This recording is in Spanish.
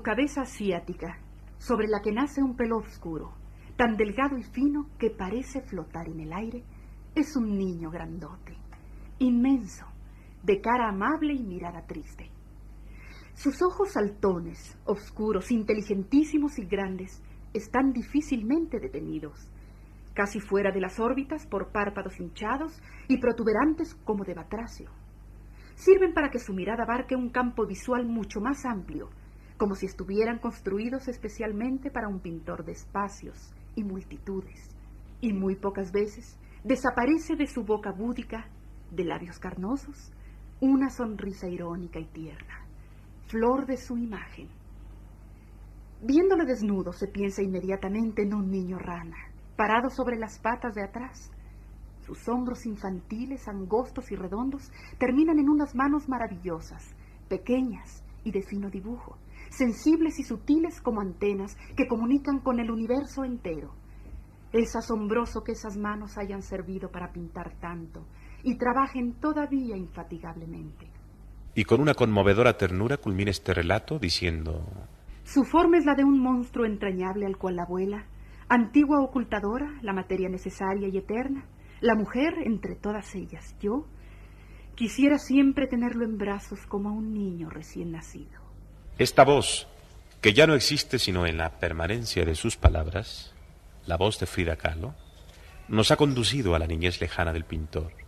cabeza asiática, sobre la que nace un pelo oscuro, tan delgado y fino que parece flotar en el aire, es un niño grandote, inmenso, de cara amable y mirada triste. Sus ojos saltones, oscuros, inteligentísimos y grandes, están difícilmente detenidos, casi fuera de las órbitas por párpados hinchados y protuberantes como de batracio. Sirven para que su mirada abarque un campo visual mucho más amplio, como si estuvieran construidos especialmente para un pintor de espacios y multitudes, y muy pocas veces desaparece de su boca búdica, de labios carnosos, una sonrisa irónica y tierna, flor de su imagen. Viéndole desnudo se piensa inmediatamente en un niño rana, parado sobre las patas de atrás. Sus hombros infantiles, angostos y redondos, terminan en unas manos maravillosas, pequeñas y de fino dibujo, sensibles y sutiles como antenas que comunican con el universo entero. Es asombroso que esas manos hayan servido para pintar tanto y trabajen todavía infatigablemente. Y con una conmovedora ternura culmina este relato diciendo: Su forma es la de un monstruo entrañable al cual la abuela, antigua ocultadora, la materia necesaria y eterna, la mujer entre todas ellas, yo, quisiera siempre tenerlo en brazos como a un niño recién nacido. Esta voz, que ya no existe sino en la permanencia de sus palabras, la voz de Frida Kahlo, nos ha conducido a la niñez lejana del pintor.